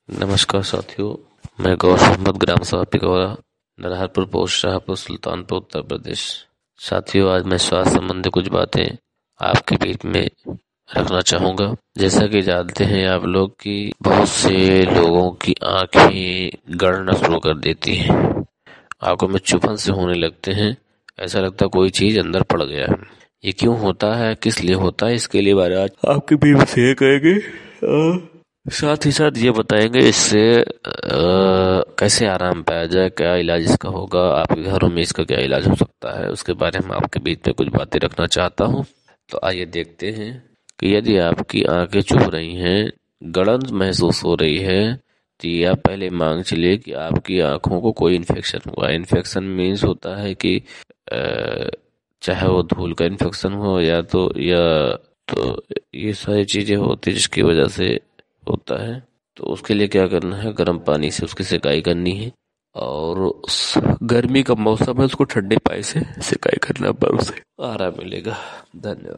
नमस्कार साथियों, मैं गौर मोहम्मद ग्राम सभा पिकौरा, नरहरपुर पोस्ट, शाहपुर, सुल्तानपुर, उत्तर प्रदेश। साथियों, आज मैं स्वास्थ्य संबंधी कुछ बातें आपके बीच में रखना चाहूँगा। जैसा कि जानते हैं आप लोग कि बहुत से लोगों की आंखें गड़ना शुरू कर देती हैं, आंखों में चुभन से होने लगते हैं, ऐसा लगता कोई चीज अंदर पड़ गया है। ये क्यों होता है, किस लिए होता है, इसके लिए बारे आज आपके बीच में शेयर करेंगे। साथ ही साथ ये बताएंगे इससे कैसे आराम पाया जाए, क्या इलाज इसका होगा, आपके घरों में इसका क्या इलाज हो सकता है, उसके बारे में आपके बीच में कुछ बातें रखना चाहता हूँ। तो आइए देखते हैं कि यदि आपकी आंखें चुभ रही हैं, गड़न महसूस हो रही है, तो ये आप पहले मान चलिए कि आपकी आंखों को कोई इन्फेक्शन हुआ। इन्फेक्शन मीन्स होता है कि चाहे वो धूल का इन्फेक्शन हो या तो ये सारी चीजें होती है जिसकी वजह से होता है। तो उसके लिए क्या करना है, गर्म पानी से उसकी सिकाई करनी है, और गर्मी का मौसम है, उसको ठंडे पानी से सिकाई करना पर उसे आराम मिलेगा। धन्यवाद।